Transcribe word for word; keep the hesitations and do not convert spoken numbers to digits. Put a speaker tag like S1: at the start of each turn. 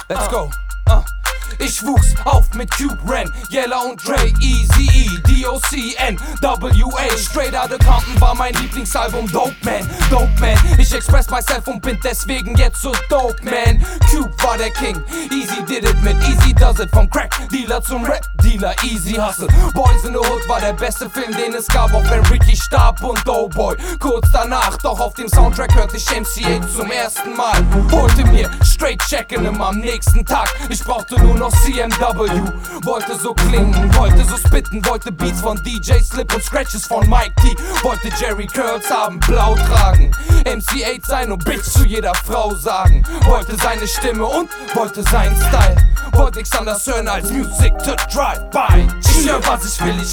S1: Let's go. Uh. Ich wuchs auf mit Cube, Ren, Yella und Dre, Eazy-E, D O C, N W A. Straight Outta Compton war mein Lieblingsalbum, Dope Man, Dope Man. Ich express myself und bin deswegen jetzt so dope, man. Cube war der King, Easy did it mit Easy Does It. Vom Crack-Dealer zum Rap-Dealer, Easy Hustle. Boys in the Hood war der beste Film, den es gab, auch wenn Ricky starb und Doughboy kurz danach. Doch auf dem Soundtrack hörte ich M C A zum ersten Mal. Holte mir Straight Checken immer am nächsten Tag. Ich brauchte nur noch C M W, wollte so klingen, wollte so spitten, wollte Beats von D J Slip und Scratches von Mike T, wollte Jerry Curls haben, blau tragen, M C eight sein und Bitch zu jeder Frau sagen, wollte seine Stimme und wollte seinen Style, wollte nichts anders hören als Music to Drive-By. Ich hör was ich will, ich